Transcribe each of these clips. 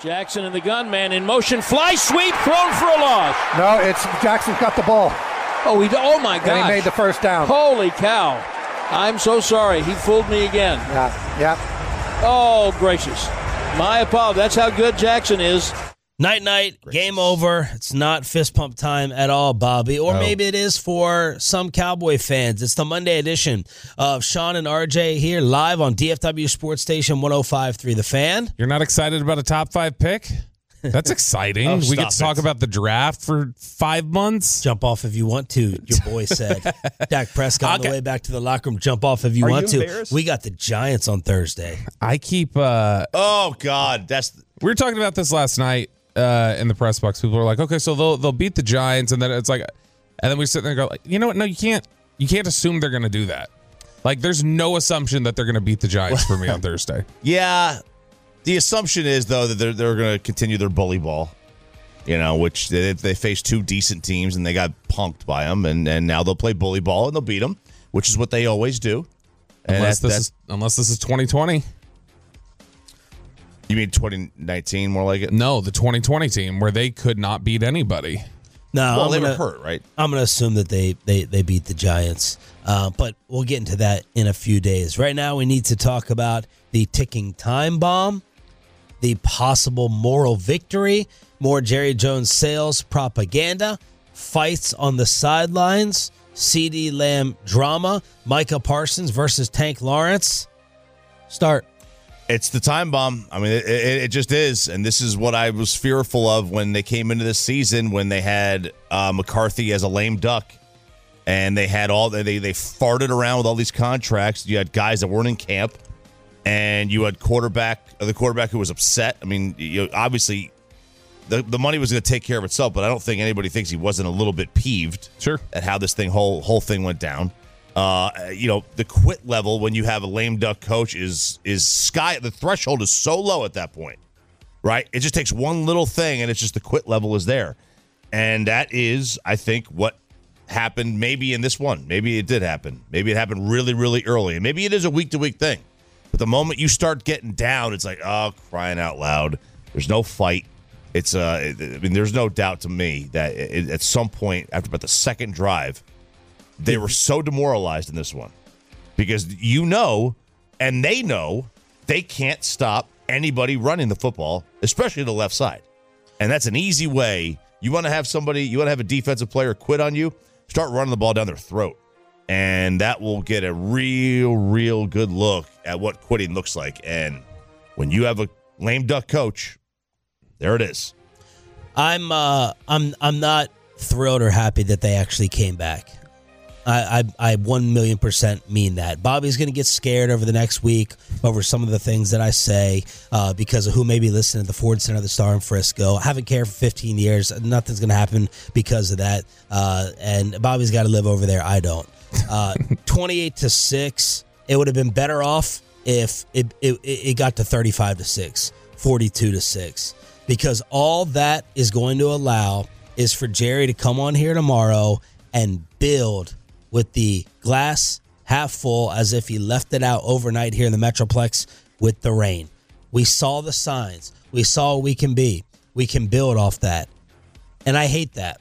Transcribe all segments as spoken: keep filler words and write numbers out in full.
Jackson and the gun man in motion. Fly sweep thrown for a loss. No, it's Jackson got the ball. Oh, he, oh my gosh. And he made the first down. Holy cow. I'm so sorry. He fooled me again. Yeah, yeah. Oh, gracious. My apologies. That's how good Jackson is. Night, night, game over. It's not fist pump time at all, Bobby. Or Oh. maybe it is for some Cowboy fans. It's the Monday edition of Sean and R J here live on D F W Sports Station one oh five point three The Fan. You're not excited about a top five pick? That's exciting. Oh, we get to stop talk it. about the draft for five months. Jump off if you want to, your boy said. Dak Prescott on the Okay. way back to the locker room. Jump off if you Are want you to. embarrassed? We got the Giants on Thursday. I keep. Uh, Oh, God. That's we were talking about this last night uh, in the press box. People were like, "Okay, so they'll they'll beat the Giants," and then it's like, and then we sit there and go, like, "You know what? No, you can't. You can't assume they're going to do that. Like, there's no assumption that they're going to beat the Giants for me on Thursday." yeah. The assumption is, though, that they're, they're going to continue their bully ball, you know, which they, they faced two decent teams and they got punked by them. And, and now they'll play bully ball and they'll beat them, which is what they always do. And Unless that- this that- is unless this is twenty twenty. You mean twenty nineteen, more like it? No, the twenty twenty team where they could not beat anybody. No, Well, I'm they gonna, were hurt, right? I'm going to assume that they, they, they beat the Giants, uh, but we'll get into that in a few days. Right now, we need to talk about the ticking time bomb, the possible moral victory, more Jerry Jones sales propaganda, fights on the sidelines, CeeDee Lamb drama, Micah Parsons versus Tank Lawrence. Start. It's the time bomb. I mean, it, it, it just is. And this is what I was fearful of when they came into this season, when they had uh, McCarthy as a lame duck. And they had all, they, they farted around with all these contracts. You had guys that weren't in camp. And you had quarterback, the quarterback who was upset. I mean, you know, obviously, the, the money was going to take care of itself, but I don't think anybody thinks he wasn't a little bit peeved Sure. at how this thing whole whole thing went down. Uh, you know, the quit level when you have a lame duck coach is is sky. The threshold is so low at that point, right? It just takes one little thing, and it's just the quit level is there, and that is, I think, what happened. Maybe in this one, maybe it did happen. Maybe it happened really, really early, and maybe it is a week to week thing. But the moment you start getting down, it's like, oh, crying out loud. There's no fight. It's uh, I mean, there's no doubt to me that it, at some point after about the second drive, they were so demoralized in this one because you know, and they know they can't stop anybody running the football, especially the left side. And that's an easy way. You want to have somebody, you want to have a defensive player quit on you, start running the ball down their throat. And that will get a real, real good look at what quitting looks like. And when you have a lame duck coach, there it is. I'm uh, I'm I'm not thrilled or happy that they actually came back. I, I, I one million percent mean that. Bobby's going to get scared over the next week over some of the things that I say uh, because of who may be listening to the Ford Center, the Star in Frisco. I haven't cared for fifteen years. Nothing's going to happen because of that. Uh, and Bobby's got to live over there. I don't. Uh, twenty-eight to six. It would have been better off if it, it, it got to thirty-five to six, forty-two to six, because all that is going to allow is for Jerry to come on here tomorrow and build with the glass half full as if he left it out overnight here in the Metroplex with the rain. We saw the signs. We saw what we can be. We can build off that. And I hate that.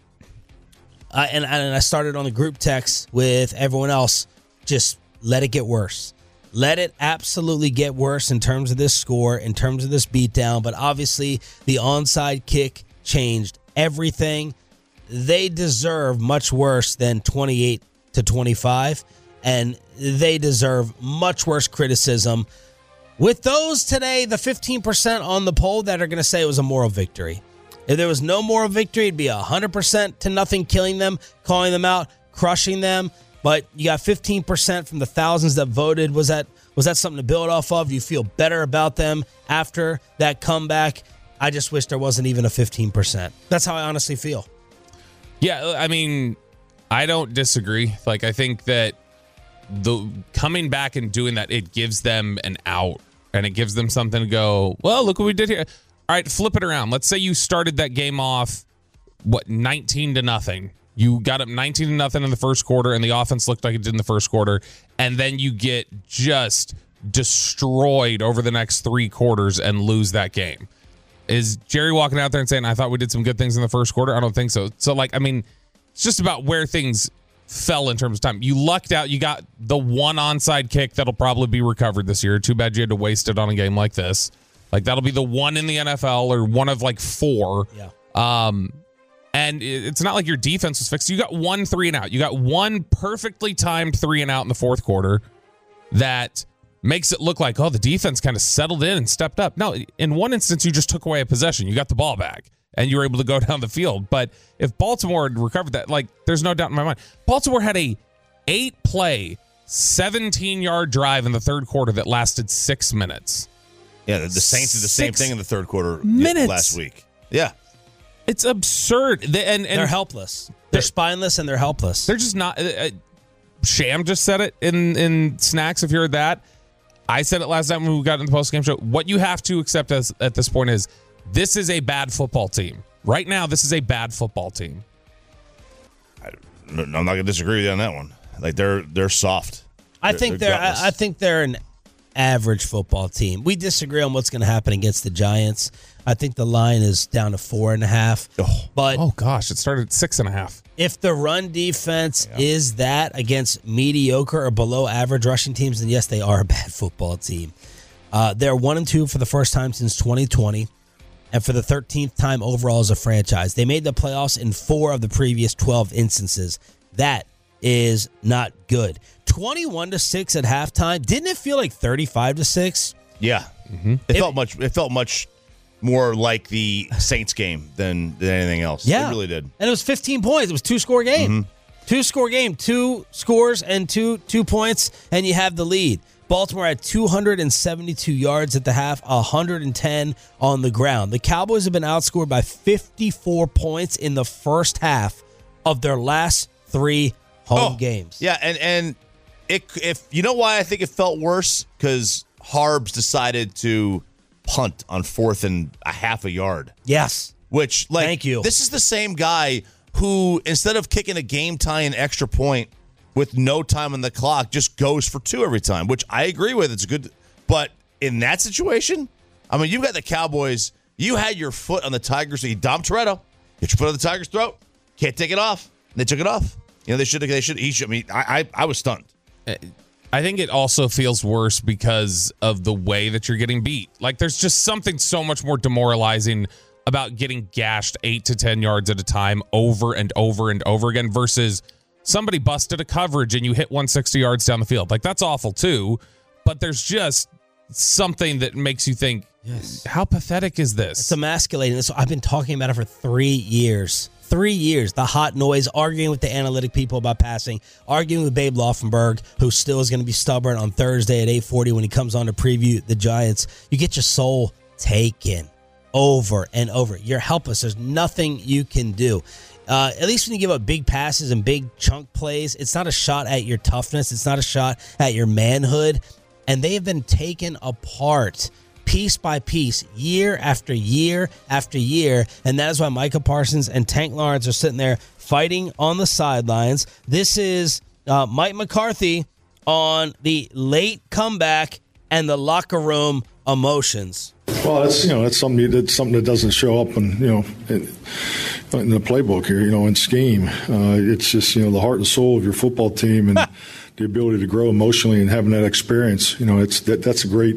I, and, and I started on the group text with everyone else. Just let it get worse. Let it absolutely get worse in terms of this score, in terms of this beatdown. But obviously, the onside kick changed everything. They deserve much worse than twenty-eight to twenty-five, and they deserve much worse criticism. With those today, the fifteen percent on the poll that are going to say it was a moral victory. If there was no moral victory, it'd be one hundred percent to nothing, killing them, calling them out, crushing them. But you got fifteen percent from the thousands that voted. Was that was that something to build off of? Do you feel better about them after that comeback? I just wish there wasn't even a fifteen percent. That's how I honestly feel. Yeah, I mean, I don't disagree. Like, I think that the coming back and doing that, it gives them an out and it gives them something to go, well, look what we did here. All right, flip it around. Let's say you started that game off, what, nineteen to nothing. You got up nineteen to nothing in the first quarter, and the offense looked like it did in the first quarter, and then you get just destroyed over the next three quarters and lose that game. Is Jerry walking out there and saying, I thought we did some good things in the first quarter? I don't think so. So, like, I mean, it's just about where things fell in terms of time. You lucked out. You got the one onside kick that'll probably be recovered this year. Too bad you had to waste it on a game like this. Like, that'll be the one in the N F L or one of, like, four. Yeah. Um, and it's not like your defense was fixed. You got one three and out. You got one perfectly timed three and out in the fourth quarter that makes it look like, oh, the defense kind of settled in and stepped up. No, in one instance, you just took away a possession. You got the ball back, and you were able to go down the field. But if Baltimore had recovered that, like, there's no doubt in my mind. Baltimore had a eight-play, seventeen-yard drive in the third quarter that lasted six minutes. Yeah, the, the Saints did the same Six thing in the third quarter minutes. last week. Yeah. It's absurd. They, and, and They're helpless. They're spineless and they're helpless. They're just not. Uh, Sham just said it in, in Snacks, if you heard that. I said it last time when we got in the post-game show. What you have to accept as, at this point is this is a bad football team. Right now, this is a bad football team. I, I'm not going to disagree with you on that one. Like, they're they're soft. I They're- think they're they're. gutless. I, I think they're an average football team. We disagree on what's going to happen against the Giants. I think the line is down to four and a half. Oh. But Oh, gosh. It started at six and a half. if the run defense is that against mediocre or below average rushing teams, then yes, they are a bad football team. Uh, they're one and two for the first time since twenty twenty, and for the thirteenth time overall as a franchise. They made the playoffs in four of the previous twelve instances. That is not good. twenty-one to six at halftime. Didn't it feel like thirty-five to six? Yeah. It, felt much. It felt much more like the Saints game than, than anything else. Yeah. It really did. And it was fifteen points. It was two score game. Two score game, two scores and two two points, and you have the lead. Baltimore had two hundred seventy-two yards at the half, one hundred ten on the ground. The Cowboys have been outscored by fifty-four points in the first half of their last three home Oh, games. Yeah, and and it if you know why I think it felt worse, because Harbs decided to punt on fourth and a half a yard. Yes. Which, like, Thank you. This is the same guy who, instead of kicking a game tying extra point with no time on the clock, just goes for two every time, which I agree with. It's good. But in that situation, I mean, you've got the Cowboys. You had your foot on the Tigers. So you Dom Toretto, get your foot on the Tigers' throat. Can't take it off. They took it off. You know, they should have. They should. He should. I mean, I, I, I was stunned. I think it also feels worse because of the way that you're getting beat. Like, there's just something so much more demoralizing about getting gashed eight to ten yards at a time over and over and over again versus somebody busted a coverage and you hit one hundred sixty yards down the field. Like, that's awful too, but there's just something that makes you think, Yes. how pathetic is this? It's emasculating. This I've been talking about it for three years. Three years. The hot noise, arguing with the analytic people about passing, arguing with Babe Laufenberg, who still is going to be stubborn on Thursday at eight forty when he comes on to preview the Giants. You get your soul taken over and over. You're helpless. There's nothing you can do. Uh, at least when you give up big passes and big chunk plays, it's not a shot at your toughness. It's not a shot at your manhood. And they have been taken apart piece by piece, year after year after year. And that is why Micah Parsons and Tank Lawrence are sitting there fighting on the sidelines. This is uh, Mike McCarthy on the late comeback and the locker room emotions. Well, that's you know that's something that's something that doesn't show up in you know in, in the playbook here. You know, in scheme, uh, it's just you know the heart and soul of your football team and the ability to grow emotionally and having that experience. You know, it's that that's a great.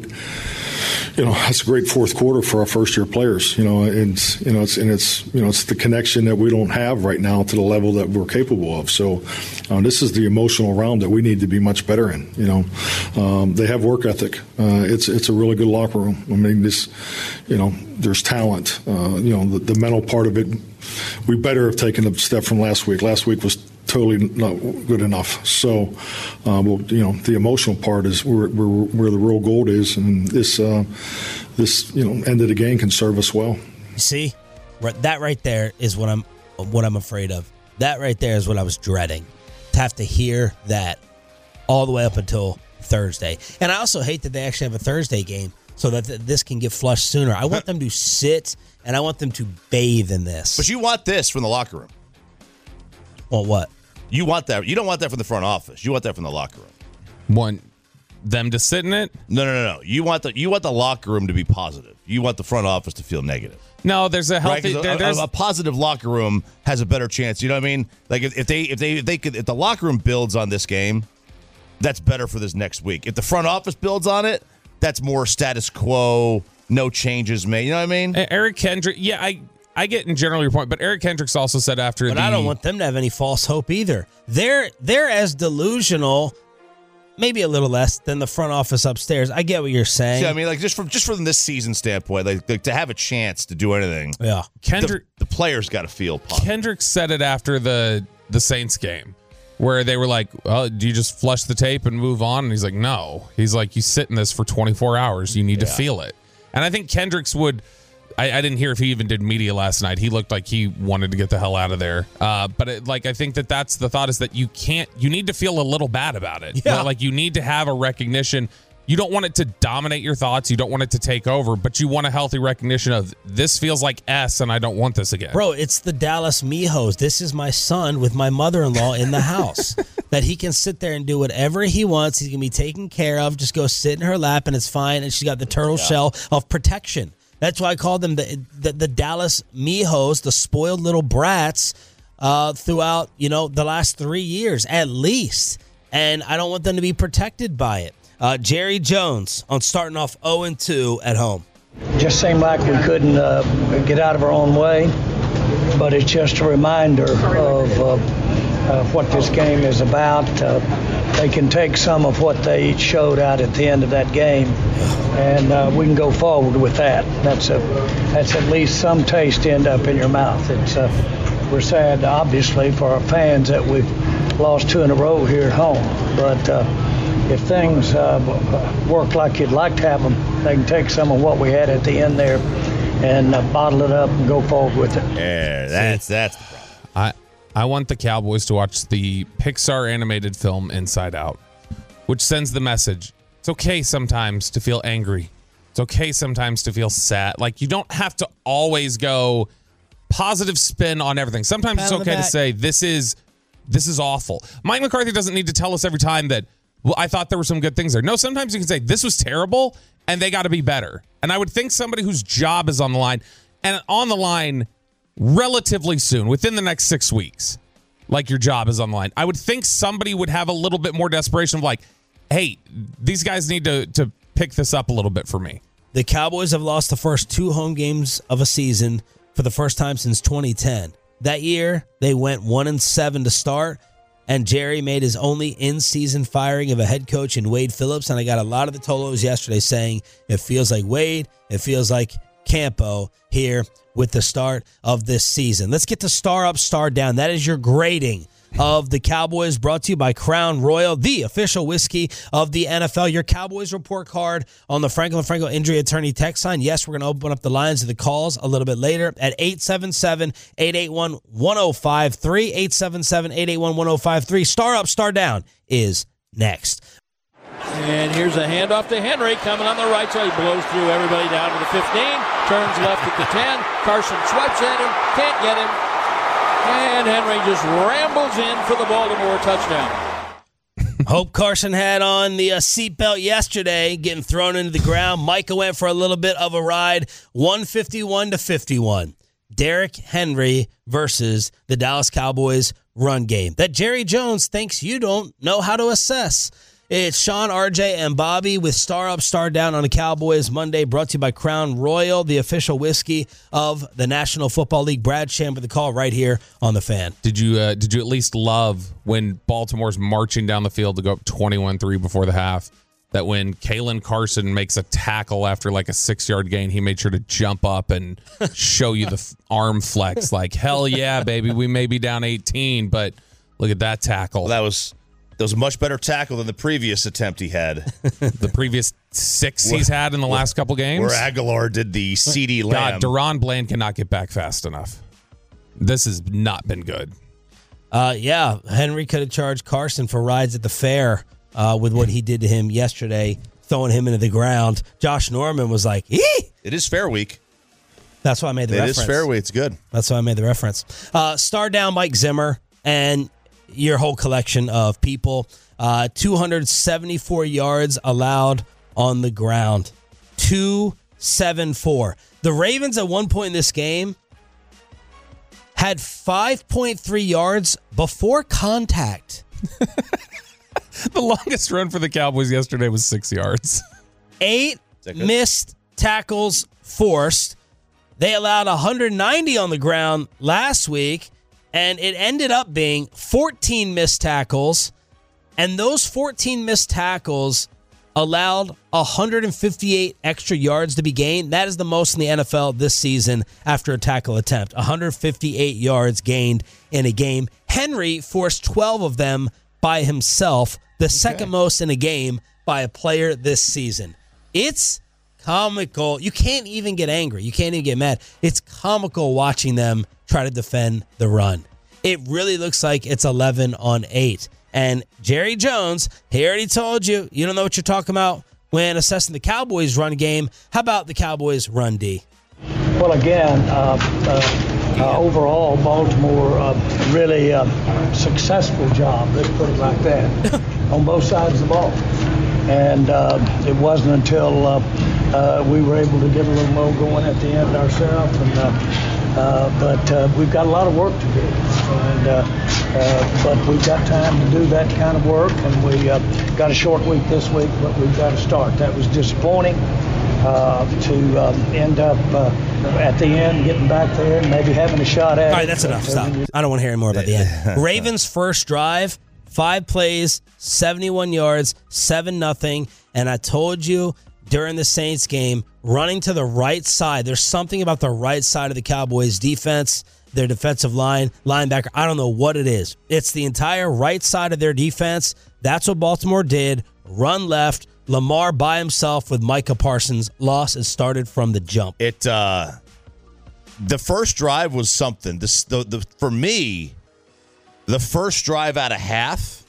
You know, that's a great fourth quarter for our first-year players. You know, and you know, it's and it's you know, it's the connection that we don't have right now to the level that we're capable of. So, uh, this is the emotional round that we need to be much better in. You know, um, they have work ethic. Uh, it's it's a really good locker room. I mean, this, you know, there's talent. Uh, you know, the, the mental part of it. We better have taken a step from last week. Last week was totally not good enough. So, uh, well, you know, the emotional part is where, where, where the real gold is, and this, uh, this, you know, end of the game can serve us well. You see, that right there is what I'm, what I'm afraid of. That right there is what I was dreading, to have to hear that all the way up until Thursday. And I also hate that they actually have a Thursday game so that th- this can get flushed sooner. I want them to sit and I want them to bathe in this. But you want this from the locker room. Well, what? You want that. You don't want that from the front office. You want that from the locker room. One, them to sit in it? No, no, no, no. You want the you want the locker room to be positive. You want the front office to feel negative. No, there's a Right? healthy. 'Cause there- a, there's, a, a positive locker room has a better chance. You know what I mean? Like if, if they if they if they could if the locker room builds on this game, that's better for this next week. If the front office builds on it, that's more status quo, no changes made. You know what I mean? Eric Kendrick. Yeah, I I get in general your point, but Eric Kendricks also said after But the. I don't want them to have any false hope either. They're they're as delusional, maybe a little less, than the front office upstairs. I get what you're saying. See, I mean, like just from just from this season standpoint, like, like to have a chance to do anything, yeah. Kendrick. the, the players got to feel positive. Kendrick said it after the the Saints game, where they were like, "Oh, do you just flush the tape and move on?" And he's like, "No." He's like, "You sit in this for twenty-four hours. You need Yeah. to feel it." And I think Kendricks would. I, I didn't hear if he even did media last night. He looked like he wanted to get the hell out of there. Uh, but it, like, I think that that's the thought is that you can't. You need to feel a little bad about it. Yeah. Like you need to have a recognition. You don't want it to dominate your thoughts. You don't want it to take over, but you want a healthy recognition of this feels like S, and I don't want this again. Bro, it's the Dallas Mijos. This is my son with my mother-in-law in the house. That he can sit there and do whatever he wants. He's going to be taken care of. Just go sit in her lap and it's fine. And she's got the turtle shell of protection. That's why I call them the the, the Dallas Mijos, the spoiled little brats uh, throughout, you know, the last three years at least. And I don't want them to be protected by it. Uh, Jerry Jones on starting off oh and two at home. Just seemed like we couldn't uh, get out of our own way, but it's just a reminder of uh, uh, what this game is about. Uh, they can take some of what they showed out at the end of that game, and uh, we can go forward with that. That's a that's at least some taste to end up in your mouth. It's uh, we're sad, obviously, for our fans that we've lost two in a row here at home, but. Uh, If things uh, work like you'd like to have them, they can take some of what we had at the end there and uh, bottle it up and go forward with it. Yeah, that's that's the problem. I I want the Cowboys to watch the Pixar animated film Inside Out, which sends the message: it's okay sometimes to feel angry. It's okay sometimes to feel sad. Like you don't have to always go positive spin on everything. Sometimes Pat it's on the okay to back. say this is this is awful. Mike McCarthy doesn't need to tell us every time that. Well, I thought there were some good things there. No, sometimes you can say this was terrible and they got to be better. And I would think somebody whose job is on the line and on the line relatively soon, within the next six weeks, like your job is on the line, I would think somebody would have a little bit more desperation of like, hey, these guys need to, to pick this up a little bit for me. The Cowboys have lost the first two home games of a season for the first time since twenty ten. That year, they went one and seven to start. And Jerry made his only in-season firing of a head coach in Wade Phillips. And I got a lot of the Tolos yesterday saying it feels like Wade, it feels like Campo here with the start of this season. Let's get to star up, star down. That is your grading of the Cowboys, brought to you by Crown Royal, the official whiskey of the N F L. Your Cowboys report card on the Franklin Franco Injury Attorney text line. Yes, we're going to open up the lines of the calls a little bit later at eight seven seven, eight eight one, one oh five three, eight seven seven, eight eight one, one oh five three. Star up, star down is next. And here's a handoff to Henry coming on the right side. He blows through everybody down to the fifteen. Turns left at the ten. Carson swipes at him. Can't get him. And Henry just rambles in for the Baltimore touchdown. Hope Carson had on the uh, seatbelt yesterday, getting thrown into the ground. Micah went for a little bit of a ride, one fifty-one to fifty-one. Derrick Henry versus the Dallas Cowboys run game that Jerry Jones thinks you don't know how to assess. It's Sean, R J, and Bobby with Star Up, Star Down on the Cowboys Monday, brought to you by Crown Royal, the official whiskey of the National Football League. Brad Chamber, the call right here on the Fan. Did you uh, did you at least love when Baltimore's marching down the field to go up twenty-one three before the half, that when Kalen Carson makes a tackle after like a six-yard gain, he made sure to jump up and show you the f- arm flex like, hell yeah, baby, we may be down eighteen, but look at that tackle. Well, that was that was a much better tackle than the previous attempt he had, The previous six he's had in the last couple games. where Aguilar did the C D Lamb. God, Deron Bland cannot get back fast enough. This has not been good. Uh, yeah, Henry could have charged Carson for rides at the fair uh, with what he did to him yesterday, throwing him into the ground. Josh Norman was like, "Ee!" It is fair week. That's why I made the It reference. is fair week. It's good. That's why I made the reference. Uh, star down Mike Zimmer and your whole collection of people. Uh, two hundred seventy-four yards allowed on the ground. two seventy-four. The Ravens at one point in this game had five point three yards before contact. The longest run for the Cowboys yesterday was six yards. Eight missed tackles forced. They allowed one hundred ninety on the ground last week, and it ended up being fourteen missed tackles. And those fourteen missed tackles allowed one hundred fifty-eight extra yards to be gained. That is the most in the N F L this season after a tackle attempt. one hundred fifty-eight yards gained in a game. Henry forced twelve of them by himself, the okay. second most in a game by a player this season. It's comical. You can't even get angry. You can't even get mad. It's comical watching them try to defend the run. It really looks like it's eleven on eight. And Jerry Jones, he already told you, you don't know what you're talking about when assessing the Cowboys' run game. How about the Cowboys' run D? Well, again, uh, uh, uh, overall, Baltimore uh, really uh, successful job, let's put it like that, on both sides of the ball. And uh, it wasn't until uh, uh, we were able to get a little more going at the end ourselves. And, uh, uh, but uh, we've got a lot of work to do. And uh, uh, but we've got time to do that kind of work. And we uh, got a short week this week, but we've got to start. That was disappointing uh, to um, end up uh, at the end getting back there and maybe having a shot at it. All right, that's enough. Stop. I don't want to hear any more about the end. Ravens' first drive. Five plays, seventy-one yards, seven nothing. And I told you during the Saints game, running to the right side, there's something about the right side of the Cowboys defense, their defensive line, linebacker. I don't know what it is. It's the entire right side of their defense. That's what Baltimore did. Run left. Lamar by himself with Micah Parsons. Lost and started from the jump. It uh, the first drive was something. This the, the for me. The first drive out of half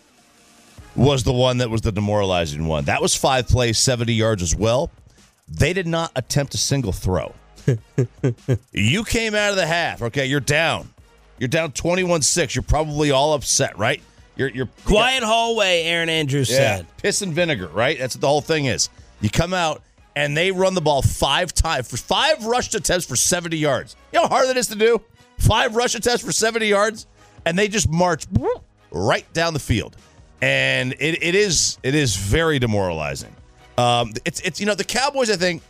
was the one that was the demoralizing one. That was five plays, seventy yards as well. They did not attempt a single throw. You came out of the half. Okay, you're down. You're down twenty-one six. You're probably all upset, right? You're, you're Quiet got, hallway, Aaron Andrews yeah, said. Piss and vinegar, right? That's what the whole thing is. You come out, and they run the ball five times. For five rushed attempts for seventy yards. You know how hard that is to do? Five rush attempts for seventy yards? And they just march right down the field, and it, it is it is very demoralizing. Um, it's it's you know the Cowboys, I think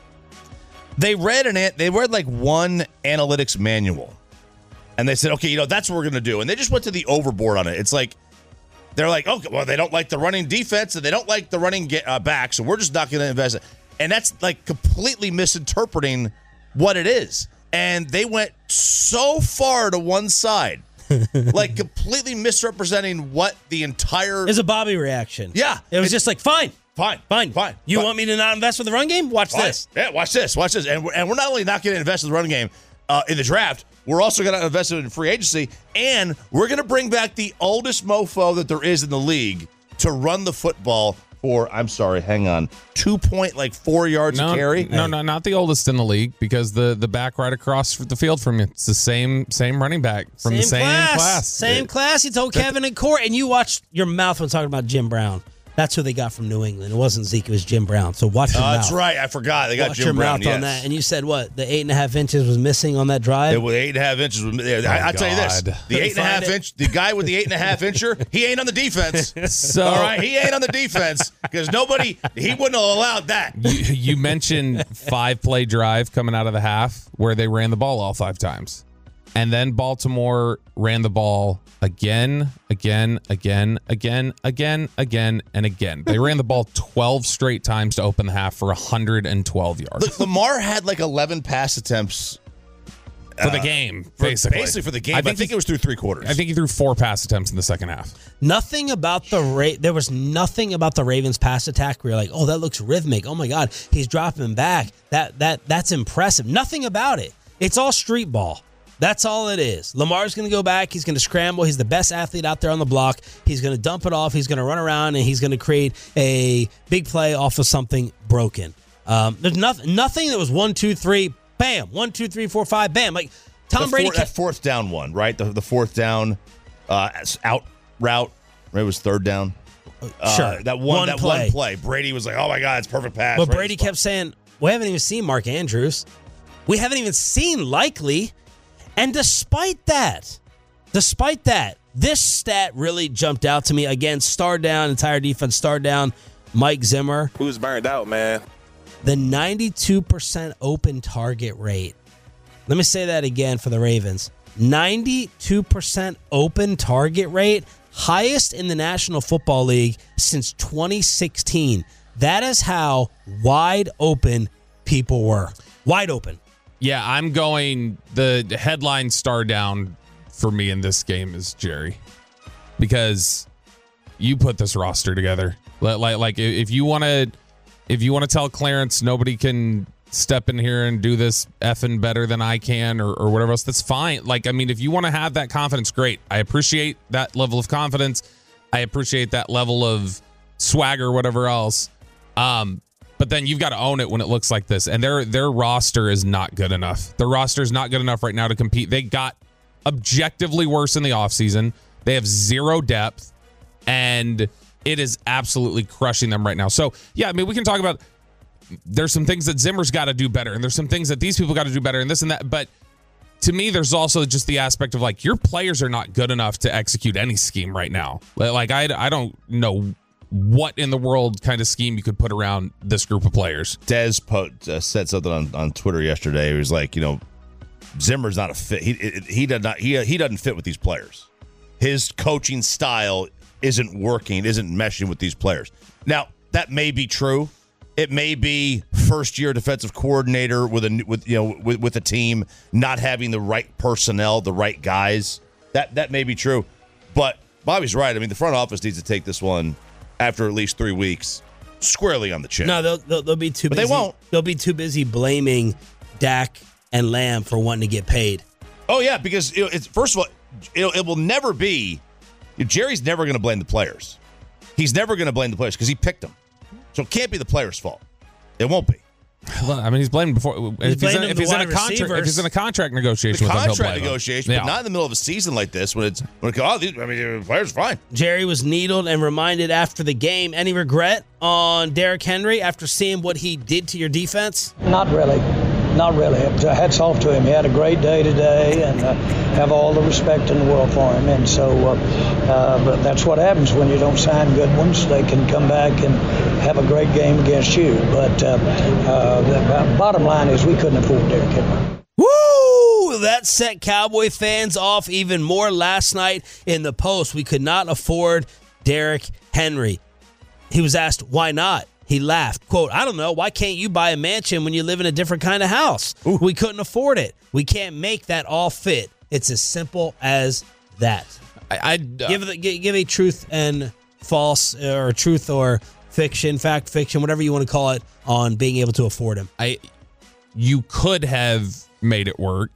they read an they read like one analytics manual, and they said, okay, you know that's what we're gonna do, and they just went to the overboard on it. It's like they're like, okay, well they don't like the running defense and they don't like the running get, uh, back, so we're just not gonna invest it, and that's like completely misinterpreting what it is. And they went so far to one side. Like completely misrepresenting what the entire It's a Bobby reaction. Yeah. It was just like, fine. Fine. Fine. Fine. You fine. want me to not invest with the run game? Watch Fine. this. Yeah, watch this. Watch this. And we're, and we're not only not going to invest in the run game uh, in the draft, we're also going to invest in free agency, and we're going to bring back the oldest mofo that there is in the league to run the football for, I'm sorry, hang on, two point like four yards no, a carry. No, no, not the oldest in the league, because the the back right across the field from you, it's the same same running back from same the same class. class. Same class. You told Kevin and Court, and you watched your mouth when talking about Jim Brown. That's who they got from New England. It wasn't Zeke, it was Jim Brown. So watch your uh, mouth. That's right. I forgot. They got watch Jim your Brown. mouth Yes. on that. And you said what? The eight and a half inches was missing on that drive? It was eight and a half inches. Was, Oh, I, I tell you this: God. the eight and a half inch, the guy with the eight and a half incher, he ain't on the defense. So, all right, he ain't on the defense because nobody, he wouldn't have allowed that. You, you mentioned five play drive coming out of the half where they ran the ball all five times, and then Baltimore ran the ball again, again, again, again, again, again, and again. They ran the ball twelve straight times to open the half for one hundred twelve yards. Look, Lamar had like eleven pass attempts for the game, for, basically. basically for the game. I I think, think he, it was through three quarters. I think he threw four pass attempts in the second half. Nothing about the Ra- there was nothing about the Ravens pass attack where you're like, oh, that looks rhythmic. Oh my God, he's dropping back. That that that's impressive. Nothing about it. It's all street ball. That's all it is. Lamar's going to go back. He's going to scramble. He's the best athlete out there on the block. He's going to dump it off. He's going to run around, and he's going to create a big play off of something broken. Um, there's nothing, nothing that was one, two, three, bam, one, two, three, four, five, bam. Like Tom the Brady. Four, that fourth down one, right? The, the fourth down uh, out route. Right, it was third down. Uh, Sure. That one, One that play. one play. Brady was like, "Oh my God, it's perfect pass." But right Brady in the kept spot. saying, we haven't even seen Mark Andrews. We haven't even seen Likely. And despite that, despite that, this stat really jumped out to me. Again, star down, entire defense star down, Mike Zimmer. Who's burned out, man? The ninety-two percent open target rate. Let me say that again for the Ravens. ninety-two percent open target rate, highest in the National Football League since twenty sixteen. That is how wide open people were. Wide open. Yeah, I'm going the headline star down for me in this game is Jerry, because you put this roster together. Like, like if you want to, if you want to tell Clarence nobody can step in here and do this effing better than I can, or, or whatever else, that's fine. Like, I mean, if you want to have that confidence, great. I appreciate that level of confidence. I appreciate that level of swagger, whatever else. Um, But then you've got to own it when it looks like this. And their their roster is not good enough. Their roster is not good enough right now to compete. They got objectively worse in the offseason. They have zero depth, and it is absolutely crushing them right now. So, yeah, I mean, we can talk about there's some things that Zimmer's got to do better, and there's some things that these people got to do better, and this and that. But to me, there's also just the aspect of, like, your players are not good enough to execute any scheme right now. Like, I, I don't know what in the world kind of scheme you could put around this group of players. Dez po- uh, said something on, on Twitter yesterday. He was like, you know, Zimmer's not a fit. He he does not he he doesn't fit with these players. His coaching style isn't working, isn't meshing with these players. Now, that may be true. It may be first year defensive coordinator with a with you know with, with a team not having the right personnel, the right guys. That that may be true. But Bobby's right. I mean, the front office needs to take this one after at least three weeks, squarely on the chin. No, they'll, they'll, they'll be too But busy. they won't. They'll be too busy blaming Dak and Lamb for wanting to get paid. Oh, yeah, because you know, it's, first of all, it, it will never be – Jerry's never going to blame the players. He's never going to blame the players because he picked them. So it can't be the players' fault. It won't be. Well, I mean, he's blamed before. If he's, in, blaming if, the he's in a wide contract, if receivers. he's in a contract negotiation The with them, he'll contract blame them. negotiation, Yeah. but not in the middle of a season like this when it's when it, oh, these, I mean, the players are fine. Jerry was needled and reminded after the game. Any regret on Derrick Henry after seeing what he did to your defense? Not really. Not really. Hats off to him. He had a great day today, and uh, have all the respect in the world for him. And so uh, uh, but that's what happens when you don't sign good ones. They can come back and have a great game against you. But uh, uh, the bottom line is we couldn't afford Derrick Henry. Woo! That set Cowboy fans off even more last night in the post. We could not afford Derrick Henry. He was asked, why not? He laughed, quote, I don't know. Why can't you buy a mansion when you live in a different kind of house? Ooh. We couldn't afford it. We can't make that all fit. It's as simple as that. I, I uh, give, the, give a truth and false, or truth or fiction, fact, fiction, whatever you want to call it, on being able to afford him. I, you could have made it work.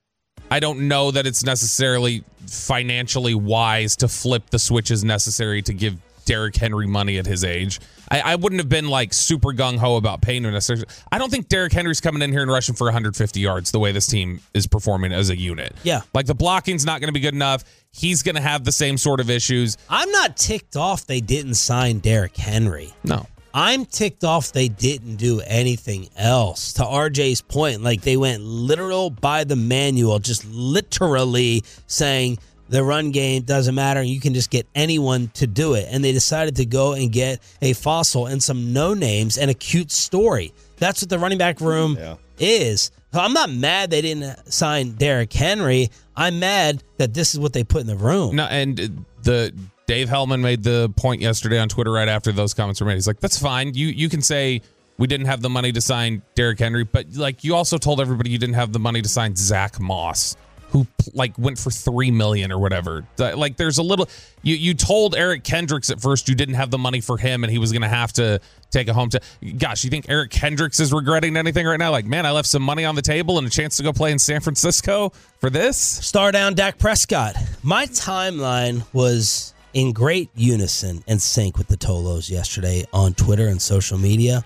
I don't know that it's necessarily financially wise to flip the switches necessary to give Derrick Henry money at his age. I, I wouldn't have been like super gung-ho about paying him necessarily. I don't think Derrick Henry's coming in here and rushing for one hundred fifty yards the way this team is performing as a unit. Yeah. Like the blocking's not going to be good enough. He's going to have the same sort of issues. I'm not ticked off they didn't sign Derrick Henry. No. I'm ticked off they didn't do anything else. To R J's point, like they went literal by the manual, just literally saying the run game doesn't matter. You can just get anyone to do it. And they decided to go and get a fossil and some no-names and a cute story. That's what the running back room yeah. is. So I'm not mad they didn't sign Derrick Henry. I'm mad that this is what they put in the room. No, and the Dave Hellman made the point yesterday on Twitter right after those comments were made. He's like, that's fine. You you can say we didn't have the money to sign Derrick Henry, but like you also told everybody you didn't have the money to sign Zach Moss, who like went for three million or whatever. Like there's a little, you, you told Eric Kendricks at first you didn't have the money for him and he was going to have to take a home to, gosh, you think Eric Kendricks is regretting anything right now? Like, man, I left some money on the table and a chance to go play in San Francisco for this. Star down Dak Prescott. My timeline was in great unison and sync with the Tolos yesterday on Twitter and social media.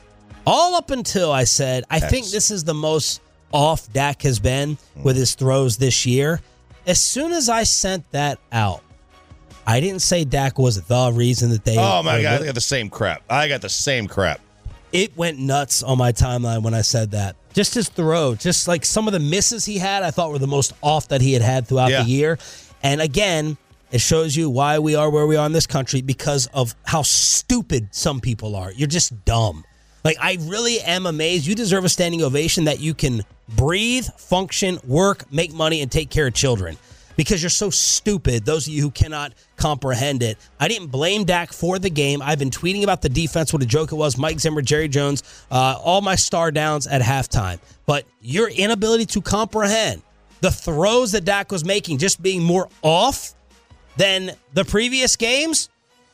All up until I said, I X. think this is the most off Dak has been with his throws this year. As soon as I sent that out, I didn't say Dak was the reason that they. Oh my were- God, I got the same crap. I got the same crap. It went nuts on my timeline when I said that. Just his throw, just like some of the misses he had, I thought were the most off that he had had throughout Yeah. the year. And again, it shows you why we are where we are in this country, because of how stupid some people are. You're just dumb. Like, I really am amazed. You deserve a standing ovation that you can breathe, function, work, make money, and take care of children. Because you're so stupid, those of you who cannot comprehend it. I didn't blame Dak for the game. I've been tweeting about the defense, what a joke it was. Mike Zimmer, Jerry Jones, uh, all my star downs at halftime. But your inability to comprehend the throws that Dak was making just being more off than the previous games,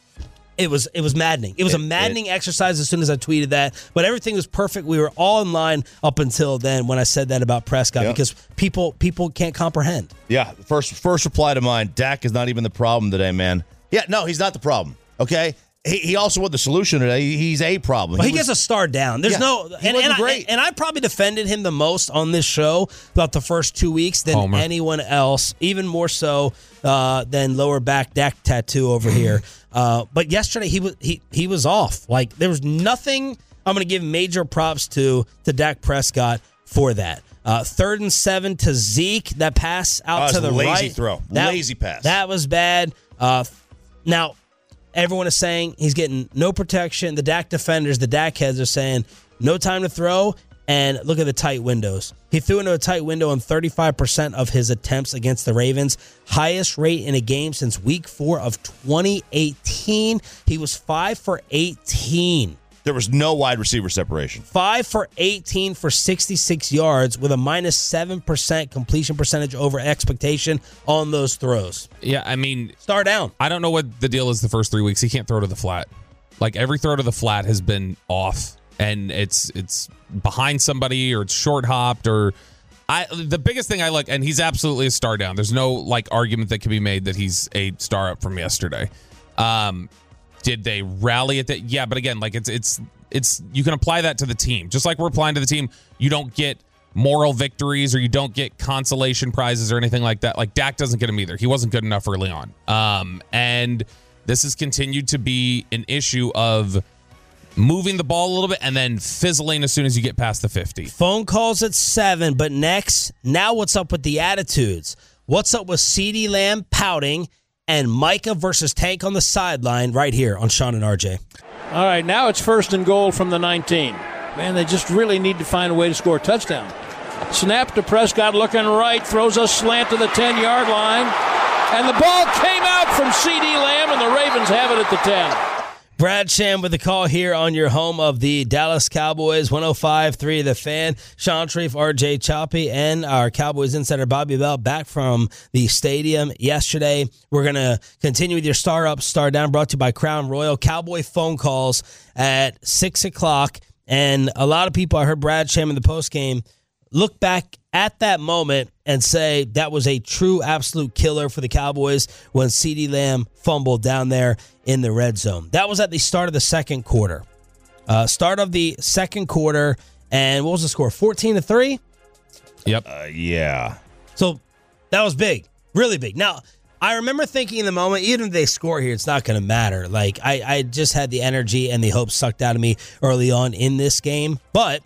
It was it was maddening. It was It- a maddening exercise as soon as I tweeted that. But everything was perfect. We were all in line up until then when I said that about Prescott, Yeah. because people people can't comprehend. Yeah, first first reply to mine. Dak is not even the problem today, man. Yeah, no, he's not the problem. Okay, he, he also wasn't the solution today. He's a problem. Well, he, was- gets a star down. There's Yeah, no, he and, wasn't and, great. I, and I probably defended him the most on this show about the first two weeks than Homer. anyone else, even more so uh, than lower back Dak tattoo over here. Uh, but yesterday he was he he was off. Like, there was nothing. I'm going to give major props to to Dak Prescott for that. Uh, third and seven to Zeke. That pass out Oh, to it's the a lazy right. throw. That- Lazy pass. That was bad. Uh, now, everyone is saying he's getting no protection. The Dak defenders, the Dak heads are saying no time to throw, and look at the tight windows. He threw into a tight window on thirty-five percent of his attempts against the Ravens, highest rate in a game since week four of twenty eighteen. He was five for eighteen. There was no wide receiver separation. five for eighteen for sixty-six yards with a minus seven percent completion percentage over expectation on those throws. Yeah, I mean, Star down. I don't know what the deal is the first three weeks. He can't throw to the flat. Like, every throw to the flat has been off, and it's it's behind somebody, or it's short hopped, or I. The biggest thing I look, and he's absolutely a star down. There's no like argument that can be made that he's a star up from yesterday. Um, did they rally at that? Yeah, but again, like it's it's it's you can apply that to the team, just like we're applying to the team. You don't get moral victories, or you don't get consolation prizes or anything like that. Like, Dak doesn't get them either. He wasn't good enough early on. Um, and this has continued to be an issue of moving the ball a little bit and then fizzling as soon as you get past the fifty. Phone calls at seven, but next, now what's up with the attitudes? What's up with CeeDee Lamb pouting and Micah versus Tank on the sideline right here on Sean and R J? All right, now it's first and goal from the nineteen. Man, they just really need to find a way to score a touchdown. Snap to Prescott, looking right, throws a slant to the ten-yard line, and the ball came out from CeeDee Lamb, and the Ravens have it at the ten. Brad Sham with the call here on your home of the Dallas Cowboys, one oh five point three The Fan. Sean Sharif, R J Choppy, and our Cowboys insider Bobby Bell back from the stadium yesterday. We're going to continue with your Star Up, Star Down, brought to you by Crown Royal. Cowboy phone calls at six o'clock, and a lot of people, I heard Brad Sham in the postgame, look back at that moment and say that was a true absolute killer for the Cowboys when CeeDee Lamb fumbled down there in the red zone. That was at the start of the second quarter. Uh, start of the second quarter, and what was the score? fourteen to three? Yep. Uh, yeah. So that was big, really big. Now, I remember thinking in the moment, even if they score here, it's not going to matter. Like, I, I just had the energy and the hope sucked out of me early on in this game, but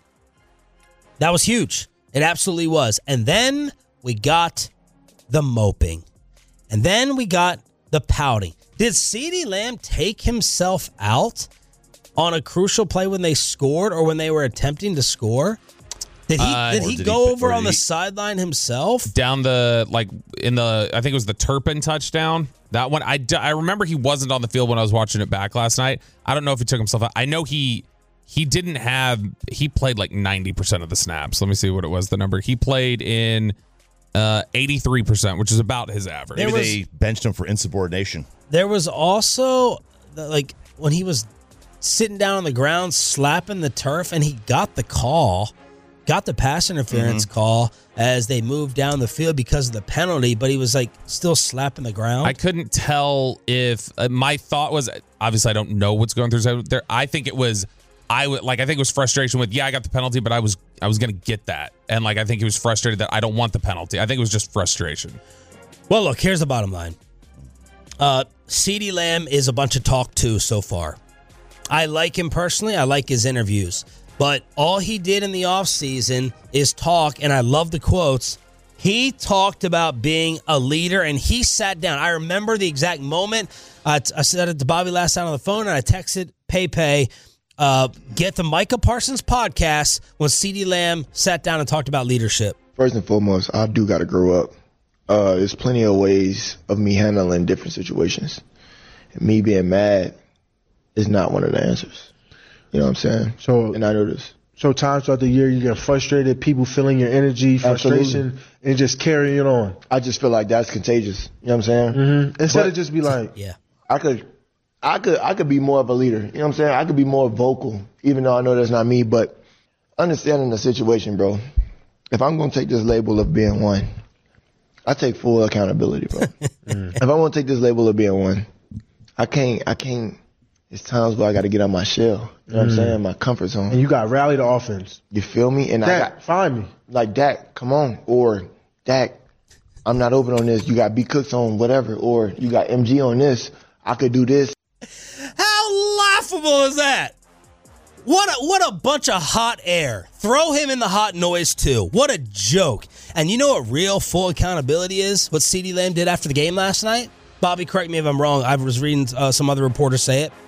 that was huge. It absolutely was. And then we got the moping. And then we got the pouting. Did CeeDee Lamb take himself out on a crucial play when they scored or when they were attempting to score? Did he Uh, did Or he did go he- over or on did the he- sideline himself? Down the, like, in the, I think it was the Turpin touchdown. That one, I, d- I remember he wasn't on the field when I was watching it back last night. I don't know if he took himself out. I know he he didn't have, he played like ninety percent of the snaps. Let me see what it was, the number. He played in uh, eighty-three percent, which is about his average. Maybe was- they benched him for insubordination. There was also, the- like, when he was sitting down on the ground, slapping the turf, and he got the call, got the pass interference Mm-hmm. call as they moved down the field because of the penalty, but he was, like, still slapping the ground. I couldn't tell if uh, my thought was, obviously I don't know what's going through his head there. I think it was, I would like, I think it was frustration with, yeah, I got the penalty, but I was, I was going to get that. And like, I think he was frustrated that I don't want the penalty. I think it was just frustration. Well, look, here's the bottom line. Uh, CeeDee Lamb is a bunch of talk too so far. I like him personally. I like his interviews. But all he did in the offseason is talk, and I love the quotes. He talked about being a leader, and he sat down. I remember the exact moment. I, I said it to Bobby last night on the phone, and I texted Pepe, uh, get the Micah Parsons podcast when CeeDee Lamb sat down and talked about leadership. First and foremost, I do got to grow up. Uh, there's plenty of ways of me handling different situations. And me being mad is not one of the answers. You know what I'm saying? So, and I know this. So times throughout the year you get frustrated, people feeling your energy, frustration, Absolutely. and just carrying it on. I just feel like that's contagious. You know what I'm saying? Mm-hmm. Instead But- of just be like, Yeah. I could, I could, I could be more of a leader. You know what I'm saying? I could be more vocal, even though I know that's not me. But understanding the situation, bro. If I'm gonna take this label of being one, I take full accountability, bro. If I want to take this label of being one, I can't, I can't. It's times where I got to get out my shell. You know what I'm saying? My comfort zone. and you got rally the offense. You feel me? And I Dak, got find me. like Dak, come on, or Dak, I'm not open on this. You got B Cooks on whatever, or you got M G on this. I could do this. How laughable is that? What a, what a bunch of hot air. Throw him in the hot noise, too. What a joke. And you know what real full accountability is? What CeeDee Lamb did after the game last night? Bobby, correct me if I'm wrong. I was reading uh, some other reporters say it.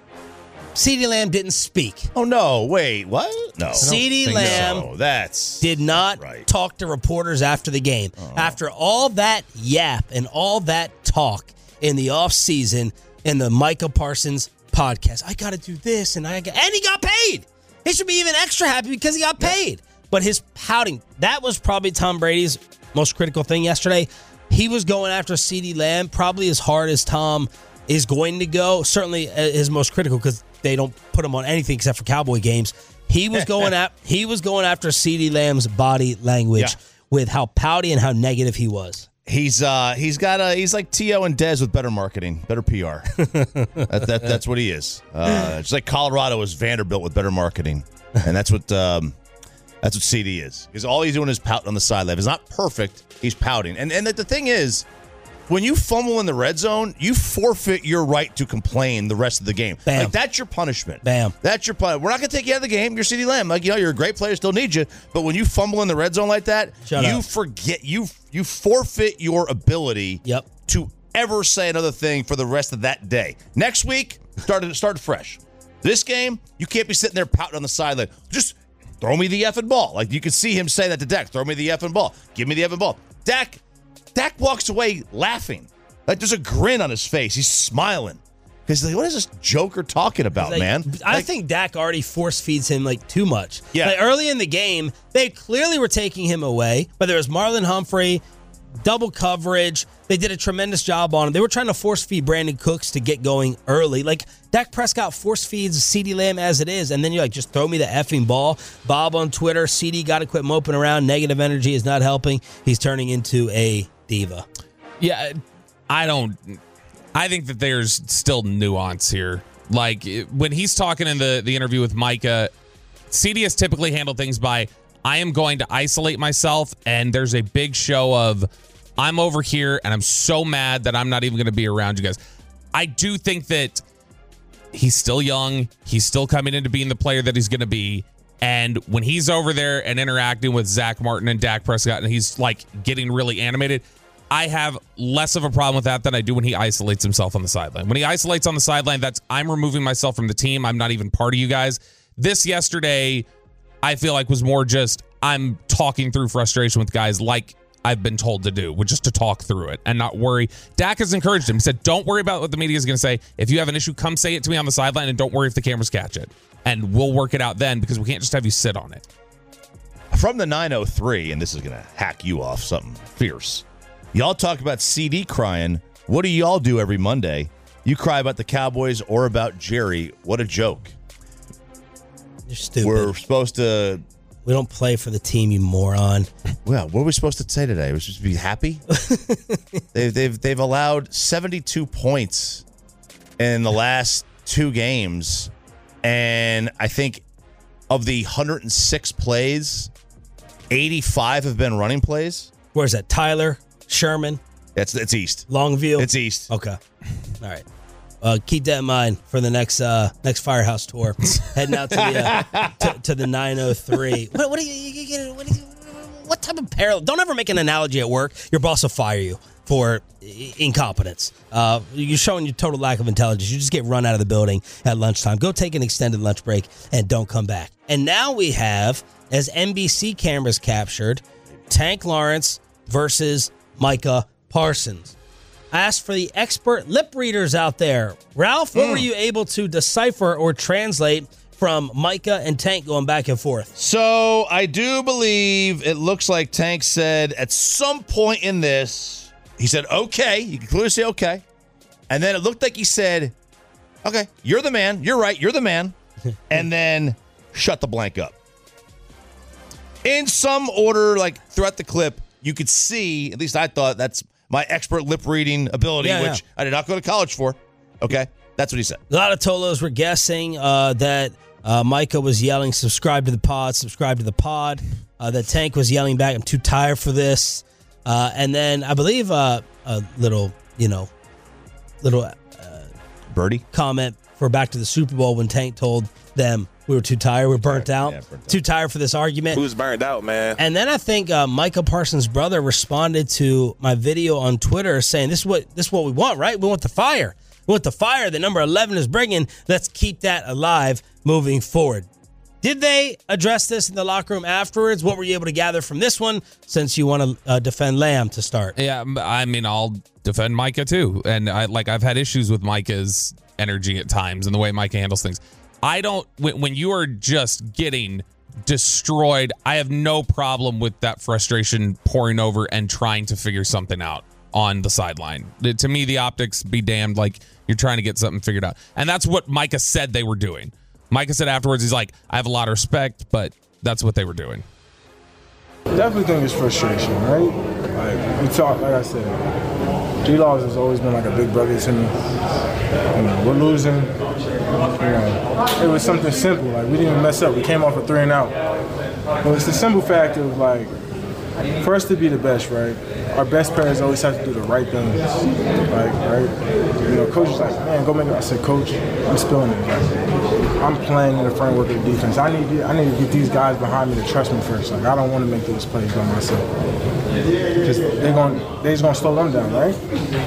CeeDee Lamb didn't speak. Oh, no. Wait, what? No. CeeDee Lamb No, that's did not right. talk to reporters after the game. After all that yap and all that talk in the offseason in the Micah Parsons podcast, I got to do this, and I got, and he got paid. He should be even extra happy because he got paid. But his pouting, that was probably Tom Brady's most critical thing yesterday. He was going after CeeDee Lamb probably as hard as Tom is going to go. Certainly his most critical because they don't put him on anything except for Cowboy games. He was going at he was going after CeeDee Lamb's body language Yeah. with how pouty and how negative he was. He's uh he's got a he's like T O and Dez with better marketing, better P R. that, that that's what he is. Uh, it's like Colorado is Vanderbilt with better marketing, and that's what um that's what C D is. Because all he's doing is pouting on the sideline. It's not perfect. He's pouting, and and the, the thing is, when you fumble in the red zone, you forfeit your right to complain the rest of the game. Bam. Like that's your punishment. Bam. That's your punishment. We're not going to take you out of the game. You're CeeDee Lamb. Like, you know, you're a great player, still need you. But when you fumble in the red zone like that, Shut you up. forget you you forfeit your ability Yep. to ever say another thing for the rest of that day. Next week, start start fresh. This game, you can't be sitting there pouting on the sideline. Just throw me the effing ball. Like, you can see him say that to Dak. Throw me the effing ball. Give me the effing ball. Dak, Dak walks away laughing. Like, there's a grin on his face. He's smiling. Because, like, what is this joker talking about, Like, man? I Like, think Dak already force feeds him like too much. Yeah. Like, early in the game, they clearly were taking him away, but there was Marlon Humphrey, double coverage. They did a tremendous job on him. They were trying to force feed Brandon Cooks to get going early. Like, Dak Prescott force feeds CeeDee Lamb as it is, and then you're like, just throw me the effing ball. Bob on Twitter, C D got to quit moping around. Negative energy is not helping. He's turning into a diva. Yeah, I don't. I think that there's still nuance here. Like, it- when he's talking in the, the interview with Micah, C D has typically handled things by, I am going to isolate myself, and there's a big show of, I'm over here, and I'm so mad that I'm not even going to be around you guys. I do think that he's still young. He's still coming into being the player that he's going to be. And when he's over there and interacting with Zach Martin and Dak Prescott, and he's, like, getting really animated, I have less of a problem with that than I do when he isolates himself on the sideline. When he isolates on the sideline, that's, I'm removing myself from the team. I'm not even part of you guys. This yesterday, I feel like was more just, I'm talking through frustration with guys like I've been told to do, which is to talk through it and not worry. Dak has encouraged him. He said, don't worry about what the media is going to say. If you have an issue, come say it to me on the sideline, and don't worry if the cameras catch it. And we'll work it out then, because we can't just have you sit on it. from the nine oh three, and this is going to hack you off something fierce. Y'all talk about C D crying. What do y'all do every Monday? You cry about the Cowboys or about Jerry. What a joke. You're stupid. We're supposed to... We don't play for the team, you moron. Well, what are we supposed to say today? We're supposed to be happy? they've, they've, they've allowed seventy-two points in the last two games. And I think of the one hundred six plays, eighty-five have been running plays. Where's that? Tyler, Sherman, It's it's east. Longview? It's east. Okay. All right. Uh, keep that in mind for the next uh, next Firehouse tour. Heading out to the uh, to, to the nine oh three. What, what, do you, you get, what, do you, what type of parallel? Don't ever make an analogy at work. Your boss will fire you for incompetence. Uh, you're showing your total lack of intelligence. You just get run out of the building at lunchtime. Go take an extended lunch break and don't come back. And now we have, as N B C cameras captured, Tank Lawrence versus Micah Parsons. I asked for the expert lip readers out there. Ralph, what mm. were you able to decipher or translate from Micah and Tank going back and forth? So I do believe it looks like Tank said at some point in this, he said, okay. You can clearly say okay. And then it looked like he said, okay, you're the man. You're right. You're the man. And then shut the blank up. In some order, like throughout the clip, you could see, at least I thought that's my expert lip reading ability, yeah, which yeah. I did not go to college for. Okay, that's what he said. A lot of Tolos were guessing uh, that uh, Micah was yelling, subscribe to the pod, subscribe to the pod. Uh, that Tank was yelling back, I'm too tired for this. Uh, and then I believe uh, a little, you know, little uh, birdie comment for back to the Super Bowl when Tank told them we were too tired, we we're burnt out, yeah, burnt too tired for this argument. Who's burnt out, man? And then I think uh, Micah Parsons' brother responded to my video on Twitter saying, "This is what this is what we want, right? We want the fire. We want the fire that number eleven is bringing. Let's keep that alive moving forward." Did they address this in the locker room afterwards? What were you able to gather from this one? Since you want to uh, defend Lamb to start, yeah, I mean, I'll defend Micah too, and I like I've had issues with Micah's energy at times and the way Micah handles things. I don't, when you are just getting destroyed, I have no problem with that frustration pouring over and trying to figure something out on the sideline. To me, the optics be damned, like you're trying to get something figured out. And that's what Micah said they were doing. Micah said afterwards, he's like, I have a lot of respect, but that's what they were doing. Definitely think it's frustration, right? Like, we talk, like I said, G-Laws has always been like a big brother to me. You know, we're losing. You know, it was something simple. Like, we didn't even mess up. We came off a three and out. But it's the simple fact of, like, for us to be the best, right, our best players always have to do the right things. Like, right? You know, coach is like, man, go make it. I said, Coach, I'm spilling it. Like, I'm playing in the framework of the defense. I need, I need to get these guys behind me to trust me first. Like, I don't want to make those plays by myself. Because they're going, they're just going to slow them down, right?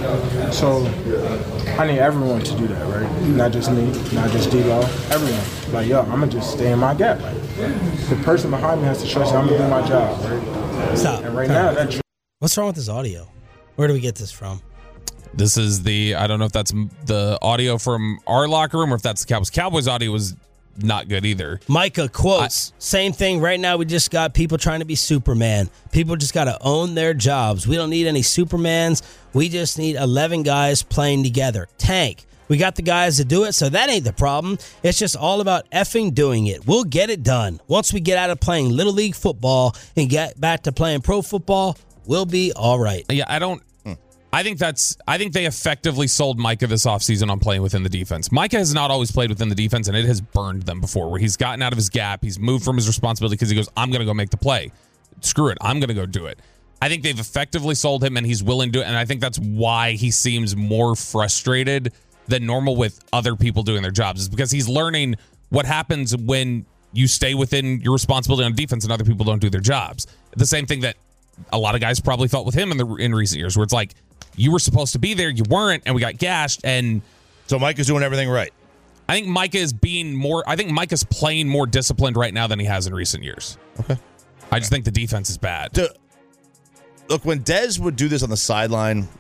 So I need everyone to do that, right? Not just me, not just D-Law, everyone. Like, yo, I'm going to just stay in my gap. Like, the person behind me has to trust me. I'm going to do my job, right? Stop. And right now, that. What's wrong with this audio? Where do we get this from? This is the, I don't know if that's the audio from our locker room or if that's the Cowboys. Cowboys audio was not good either. Micah quotes, I, same thing. Right now, we just got people trying to be Superman. People just got to own their jobs. We don't need any Supermans. We just need eleven guys playing together. Tank, we got the guys to do it, so that ain't the problem. It's just all about effing doing it. We'll get it done. Once we get out of playing Little League football and get back to playing pro football, we'll be all right. Yeah, I don't... I think that's. I think they effectively sold Micah this offseason on playing within the defense. Micah has not always played within the defense, and it has burned them before, where he's gotten out of his gap. He's moved from his responsibility because he goes, I'm going to go make the play. Screw it. I'm going to go do it. I think they've effectively sold him, and he's willing to do it, and I think that's why he seems more frustrated than normal with other people doing their jobs, is because he's learning what happens when you stay within your responsibility on defense and other people don't do their jobs. The same thing that a lot of guys probably felt with him in the in recent years, where it's like, you were supposed to be there, you weren't, and we got gashed. And so Micah's doing everything right. I think Micah is being more. I think Micah's playing more disciplined right now than he has in recent years. Okay. I just think the defense is bad. To, look, when Dez would do this on the sideline,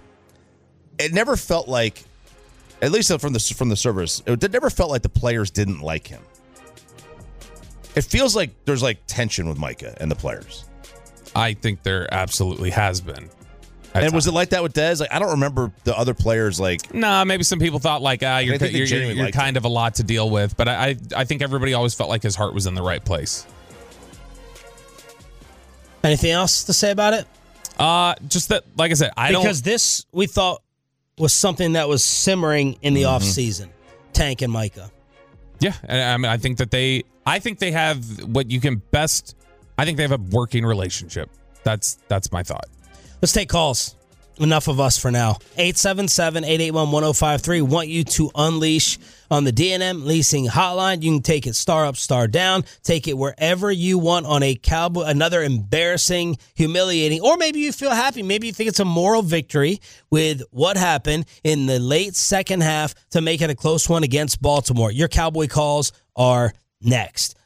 it never felt like, at least from the from the servers, it never felt like the players didn't like him. It feels like there's like tension with Micah and the players. I think there absolutely has been. And time. Was it like that with Dez? Like, I don't remember the other players like. Nah, maybe some people thought like, ah, you're you're, you're, you're kind him. of a lot to deal with. But I, I think everybody always felt like his heart was in the right place. Anything else to say about it? Uh, just that, like I said, I because don't because this we thought was something that was simmering in the mm-hmm. offseason. Tank and Micah. Yeah, and I mean, I think that they, I think they have what you can best. I think they have a working relationship. That's that's my thought. Let's take calls. enough of us for now. eight seven seven, eight eight one, one oh five three. Want you to unleash on the D and M Leasing Hotline. You can take it star up, star down. Take it wherever you want on a Cowboy, another embarrassing, humiliating, or maybe you feel happy. Maybe you think it's a moral victory with what happened in the late second half to make it a close one against Baltimore. Your Cowboy calls are next.